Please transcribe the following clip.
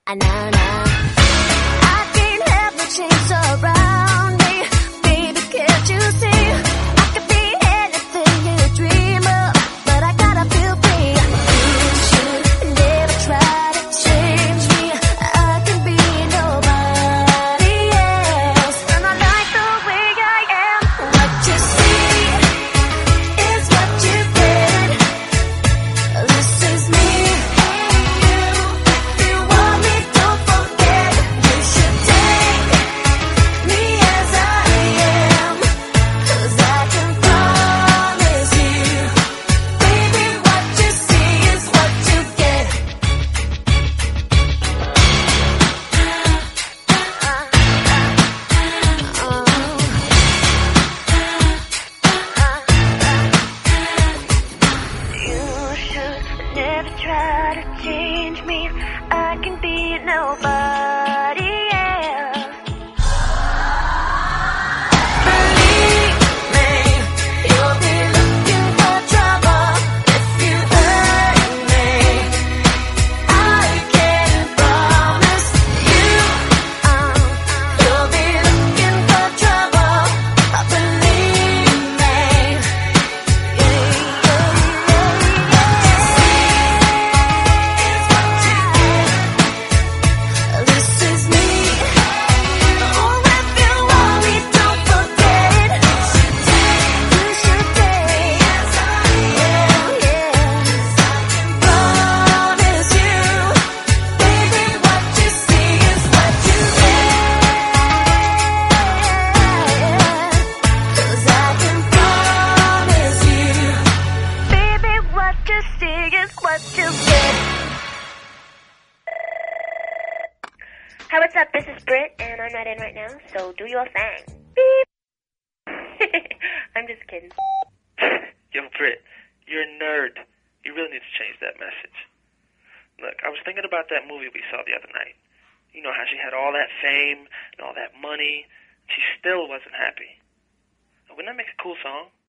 nah, nah. I can't help but change around me. Baby, can't you see? I could be anything you dream of, but I gotta feel free. You should never try to change me. I can be nobody else, and I like the way I am. What you see is what you get. This is me. If you want me, don't forget. You should take me as I am, 'cause I can promise you, baby, what you see is what you get. You should never try to change me. I can be nobody else. Believe me, you'll be looking for trouble if you hurt me. I can promise you, you'll be looking for trouble. Believe me. This is me. Oh, if you want me, don't forget. You should take as I am, yeah. Promise you, baby, what you see is what you get. 'Cause I can promise you, baby, what you see is what you get. Hi, what's up? This is Britt, and I'm not in right now, so do your thing. Beep. I'm just kidding. Yo, Britt, you're a nerd. You really need to change that message. Look, I was thinking about that movie we saw the other night. You know how she had all that fame and all that money. She still wasn't happy. Wouldn't that make a cool song?